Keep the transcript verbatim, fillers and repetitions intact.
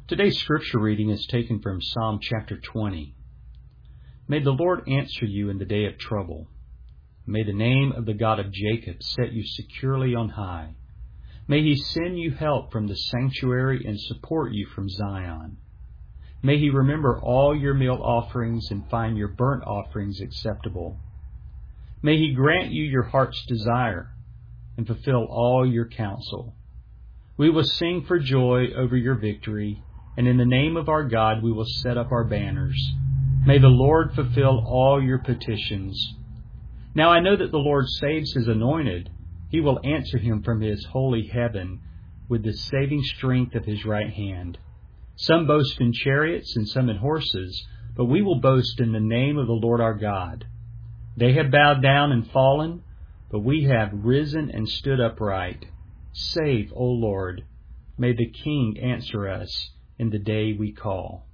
Today's scripture reading is taken from Psalm chapter twenty. May the Lord answer you in the day of trouble. May the name of the God of Jacob set you securely on high. May He send you help from the sanctuary and support you from Zion. May He remember all your meal offerings and find your burnt offerings acceptable. May He grant you your heart's desire and fulfill all your counsel. We will sing for joy over your victory, and in the name of our God we will set up our banners. May the Lord fulfill all your petitions. Now I know that the Lord saves His anointed. He will answer him from His holy heaven with the saving strength of His right hand. Some boast in chariots and some in horses, but we will boast in the name of the Lord our God. They have bowed down and fallen, but we have risen and stood upright. Save, O Lord. May the King answer us in the day we call.